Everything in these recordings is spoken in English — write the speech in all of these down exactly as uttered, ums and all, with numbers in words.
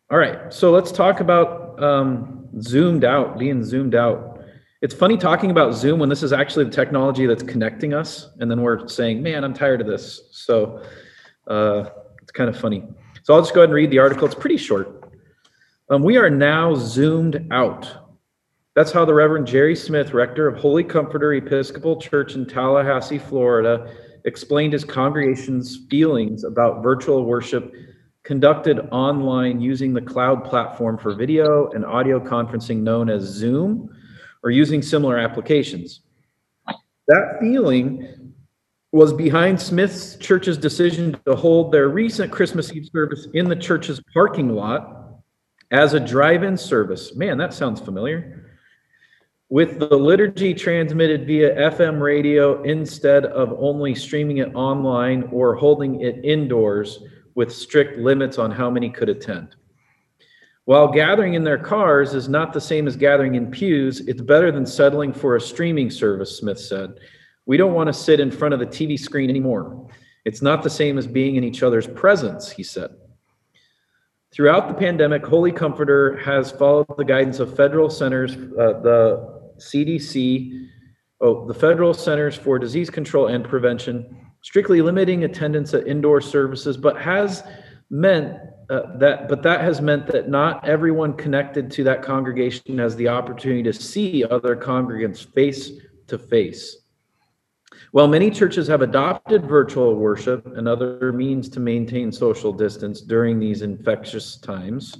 All right, so let's talk about um, zoomed out, being zoomed out. It's funny talking about Zoom when this is actually the technology that's connecting us, and then we're saying, man, I'm tired of this. So uh, it's kind of funny. So I'll just go ahead and read the article. It's pretty short. Um, we are now zoomed out. That's how the Reverend Jerry Smith, rector of Holy Comforter Episcopal Church in Tallahassee, Florida, explained his congregation's feelings about virtual worship conducted online using the cloud platform for video and audio conferencing known as Zoom, or using similar applications. That feeling was behind Smith's church's decision to hold their recent Christmas Eve service in the church's parking lot as a drive-in service. Man, that sounds familiar. With the liturgy transmitted via F M radio instead of only streaming it online or holding it indoors with strict limits on how many could attend. While gathering in their cars is not the same as gathering in pews, it's better than settling for a streaming service, Smith said. We don't want to sit in front of the T V screen anymore. It's not the same as being in each other's presence, he said. Throughout the pandemic, Holy Comforter has followed the guidance of federal centers, uh, the C D C, oh, the Federal Centers for Disease Control and Prevention, strictly limiting attendance at indoor services, but has meant uh, that, but that has meant that not everyone connected to that congregation has the opportunity to see other congregants face to face. While many churches have adopted virtual worship and other means to maintain social distance during these infectious times,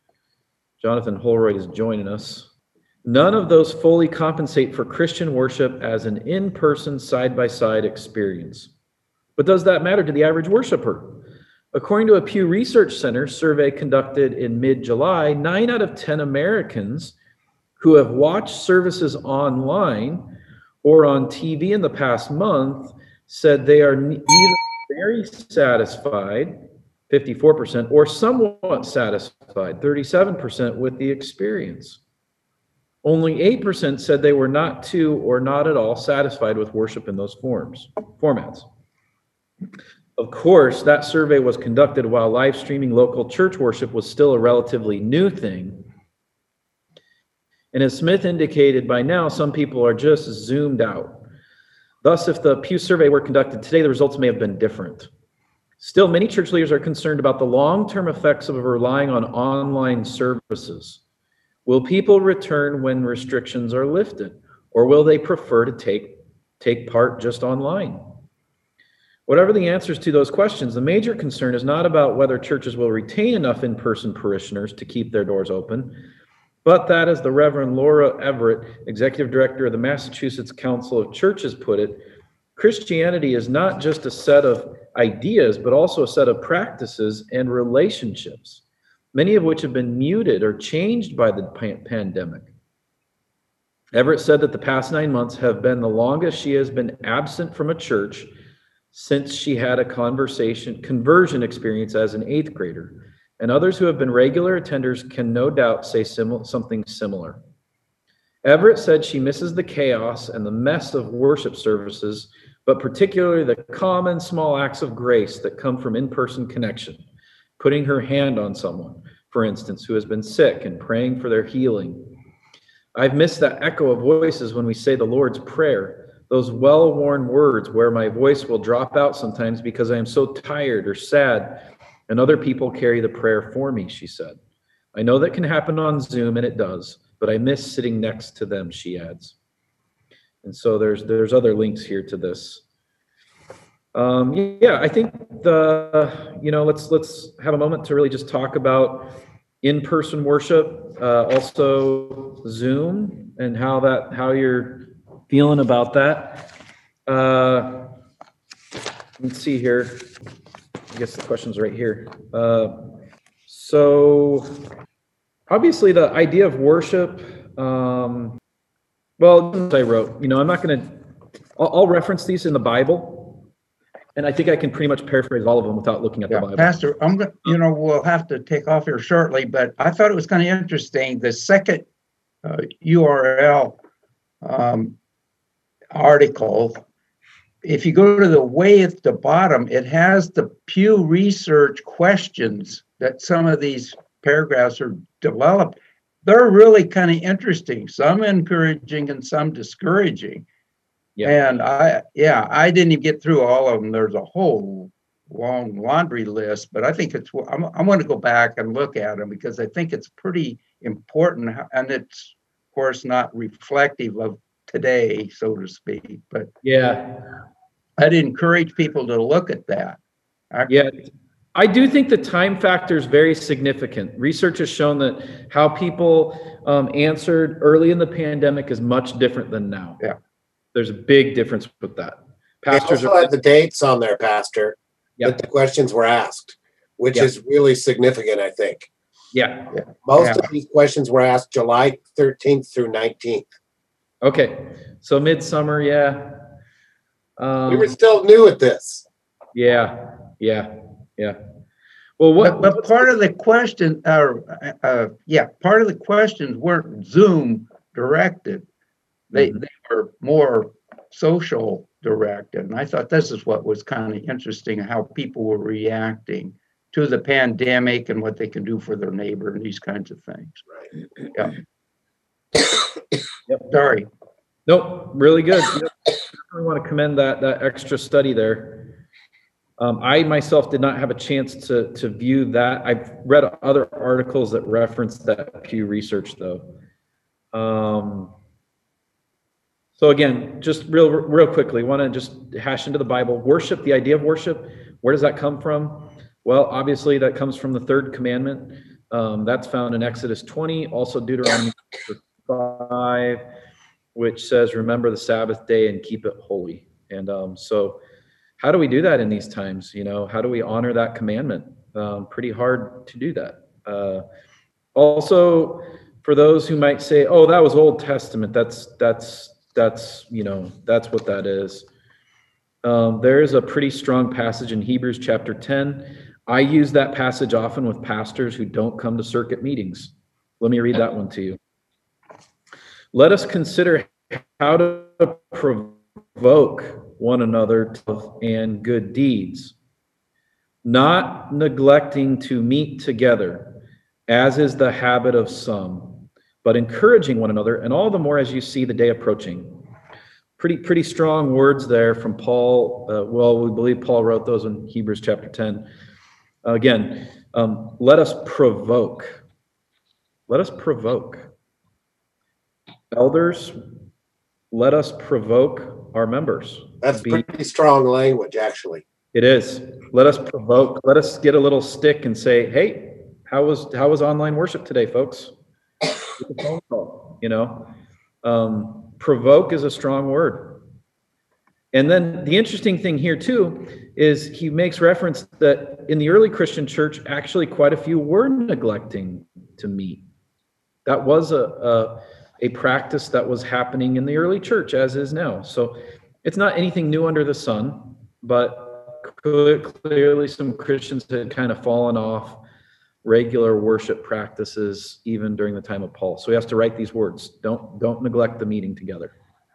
Jonathan Holroyd is joining us. None of those fully compensate for Christian worship as an in-person, side-by-side experience. But does that matter to the average worshiper? According to a Pew Research Center survey conducted in mid-July, nine out of ten Americans who have watched services online or on T V in the past month said they are either very satisfied, fifty-four percent, or somewhat satisfied, thirty-seven percent, with the experience. Only eight percent said they were not too or not at all satisfied with worship in those forms, formats. Of course, that survey was conducted while live streaming local church worship was still a relatively new thing. And as Smith indicated, by now, some people are just zoomed out. Thus, if the Pew survey were conducted today, the results may have been different. Still, many church leaders are concerned about the long-term effects of relying on online services. Will people return when restrictions are lifted, or will they prefer to take, take part just online? Whatever the answers to those questions, the major concern is not about whether churches will retain enough in-person parishioners to keep their doors open, but that, as the Reverend Laura Everett, Executive Director of the Massachusetts Council of Churches, put it, Christianity is not just a set of ideas, but also a set of practices and relationships, many of which have been muted or changed by the pandemic. Everett said that the past nine months have been the longest she has been absent from a church since she had a conversation conversion experience as an eighth grader, and others who have been regular attenders can no doubt say sim- something similar. Everett said she misses the chaos and the mess of worship services, but particularly the common small acts of grace that come from in-person connection, putting her hand on someone, for instance, who has been sick and praying for their healing. I've missed that echo of voices when we say the Lord's Prayer, those well-worn words where my voice will drop out sometimes because I am so tired or sad, and other people carry the prayer for me, she said. I know that can happen on Zoom, and it does, but I miss sitting next to them, she adds. And so there's there's other links here to this. Um, yeah, I think the you know let's let's have a moment to really just talk about in-person worship, uh, also Zoom, and how that how you're feeling about that. Uh, let's see here. I guess the question's right here. Uh, so obviously the idea of worship, um, well, I wrote, you know, I'm not going to, I'll reference these in the Bible, and I think I can pretty much paraphrase all of them without looking at yeah, the Bible. Pastor, I'm going, you know, we'll have to take off here shortly, but I thought it was kind of interesting. The second uh, U R L um, article, if you go to the way at the bottom, it has the Pew Research questions that some of these paragraphs are developed, they're really kind of interesting, some encouraging and some discouraging. Yeah. And I, yeah, I didn't even get through all of them. There's a whole long laundry list, but I think it's, I'm, I want to go back and look at them because I think it's pretty important, and it's, of course, not reflective of today, so to speak, but yeah, I'd encourage people to look at that. I, yeah. I do think the time factor is very significant. Research has shown that how people um, answered early in the pandemic is much different than now. Yeah. There's a big difference with that. Pastors also are had the dates on there, Pastor, yeah. that the questions were asked, which yeah. is really significant, I think. Yeah. yeah. Most yeah. of these questions were asked July thirteenth through nineteenth. Okay. So midsummer, yeah. Um, we were still new at this. Yeah. Yeah. Yeah. Well, what? But, but part of the question, uh, uh, yeah, part of the questions weren't Zoom directed. They mm-hmm. they were more social directed, and I thought this is what was kind of interesting, how people were reacting to the pandemic and what they can do for their neighbor and these kinds of things. Right. Yeah. Yep. Sorry. Nope. Really good. Yep. I want to commend that that extra study there. Um, I myself did not have a chance to to view that. I've read other articles that reference that Pew Research, though. Um, so again, just real real quickly, want to just hash into the Bible. Worship, the idea of worship, where does that come from? Well, obviously that comes from the third commandment. Um, that's found in Exodus twenty, also Deuteronomy five, which says, "Remember the Sabbath day and keep it holy." And um, so. How do we do that in these times? You know, how do we honor that commandment? Um, pretty hard to do that. Uh, also, for those who might say, "Oh, that was Old Testament," that's that's that's you know that's what that is. Um, there is a pretty strong passage in Hebrews chapter ten. I use that passage often with pastors who don't come to circuit meetings. Let me read that one to you. Let us consider how to provoke one another to and good deeds, not neglecting to meet together, as is the habit of some, but encouraging one another, and all the more as you see the day approaching. Pretty, pretty strong words there from Paul. Uh, well, we believe Paul wrote those in Hebrews chapter ten. Uh, again, um, let us provoke. Let us provoke. Elders, let us provoke our members. That's be, pretty strong language, actually. It is. Let us provoke. Let us get a little stick and say, "Hey, how was how was online worship today, folks?" With a phone call, you know, um, provoke is a strong word. And then the interesting thing here too is he makes reference that in the early Christian church, actually, quite a few were neglecting to meet. That was a, a a practice that was happening in the early church, as is now. So it's not anything new under the sun, but clearly some Christians had kind of fallen off regular worship practices even during the time of Paul. So he has to write these words. Don't, don't neglect the meeting together.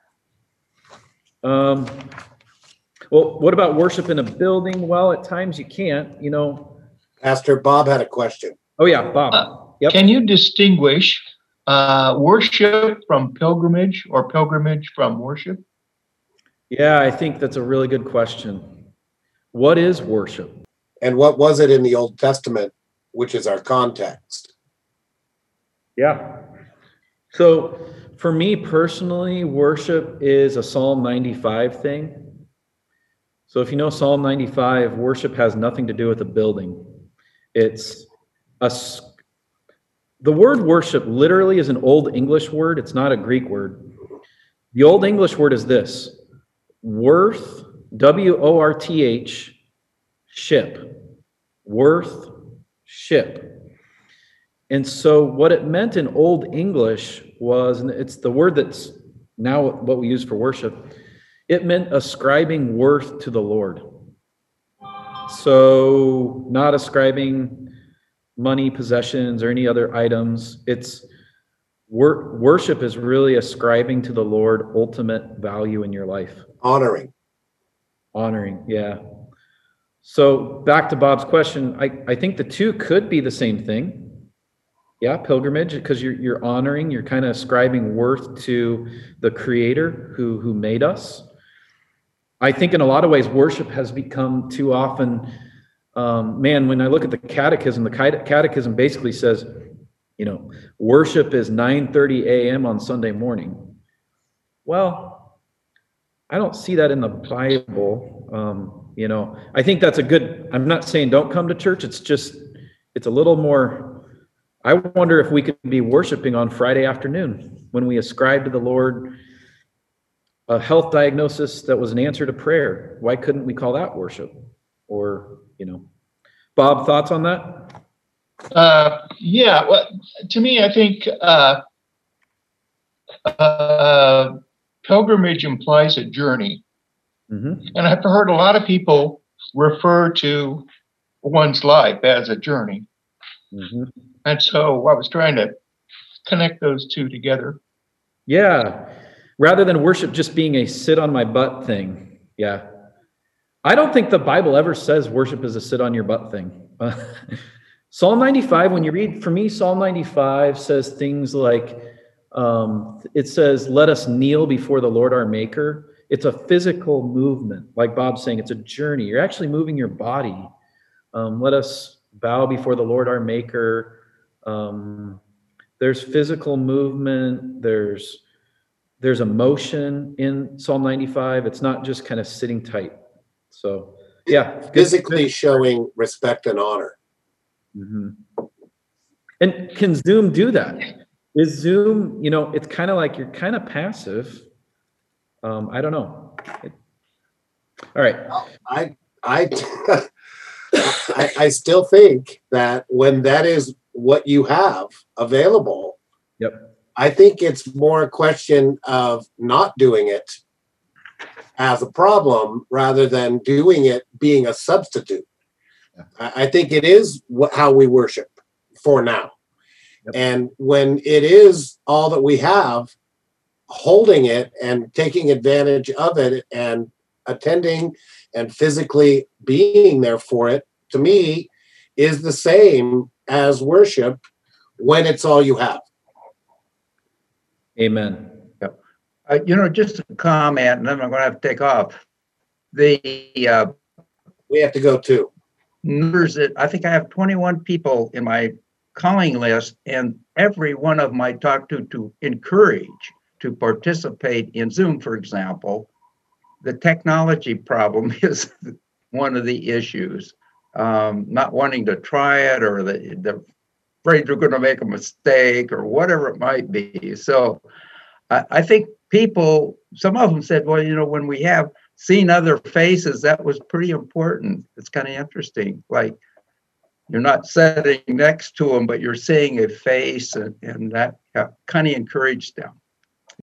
Um, well, what about worship in a building? Well, at times you can't, you know. Pastor Bob had a question. Oh yeah, Bob. Uh, yep. Can you distinguish Uh, worship from pilgrimage or pilgrimage from worship? Yeah, I think that's a really good question. What is worship? And what was it in the Old Testament, which is our context? Yeah. So for me personally, worship is a Psalm ninety-five thing. So if you know Psalm ninety-five, worship has nothing to do with a building. It's a The word worship literally is an Old English word. It's not a Greek word. The Old English word is this: worth, W O R T H, ship. Worth, ship. And so what it meant in Old English was, and it's the word that's now what we use for worship, it meant ascribing worth to the Lord. So not ascribing money, possessions, or any other items. It's wor- worship is really ascribing to the Lord ultimate value in your life. Honoring. Honoring, yeah. So back to Bob's question, I, I think the two could be the same thing. Yeah, pilgrimage, because you're you're honoring, you're kind of ascribing worth to the Creator who who made us. I think in a lot of ways, worship has become too often. Um, man, when I look at the Catechism, the cate- Catechism basically says, you know, worship is nine thirty a.m. on Sunday morning. Well, I don't see that in the Bible. Um, you know, I think that's a good. I'm not saying don't come to church. It's just it's a little more. I wonder if we could be worshiping on Friday afternoon when we ascribe to the Lord a health diagnosis that was an answer to prayer. Why couldn't we call that worship? Or, you know, Bob, thoughts on that? Uh, yeah, well, to me, I think uh, uh, pilgrimage implies a journey. Mm-hmm. And I've heard a lot of people refer to one's life as a journey. Mm-hmm. And so I was trying to connect those two together. Yeah. Rather than worship just being a sit on my butt thing. Yeah. I don't think the Bible ever says worship is a sit on your butt thing. Uh, Psalm ninety-five, when you read, for me, Psalm ninety-five says things like, um, it says, let us kneel before the Lord our Maker. It's a physical movement. Like Bob's saying, it's a journey. You're actually moving your body. Um, let us bow before the Lord our Maker. Um, there's physical movement. There's there's emotion in Psalm ninety-five. It's not just kind of sitting tight. So, yeah. good- Physically showing respect and honor. Mhm. And can Zoom do that? Is Zoom, you know, it's kind of like you're kind of passive. Um, I don't know. It- all right. I, I, I, I still think that when that is what you have available, Yep. I think it's more a question of not doing it as a problem rather than doing it being a substitute. Yeah. I, I think it is what, how we worship for now. Yep. And when it is all that we have, holding it and taking advantage of it and attending and physically being there for it, to me, is the same as worship when it's all you have. Amen. Uh, you know, just a comment, and then I'm going to have to take off. The uh, We have to go too. numbers that I think I have twenty-one people in my calling list, and every one of them I talk to to encourage to participate in Zoom, for example. The technology problem is one of the issues. Um, not wanting to try it, or the, the afraid they're going to make a mistake, or whatever it might be. So I, I think people, some of them said, well, you know, when we have seen other faces, that was pretty important. It's kind of interesting. Like, you're not sitting next to them, but you're seeing a face, and, and that yeah, kind of encouraged them.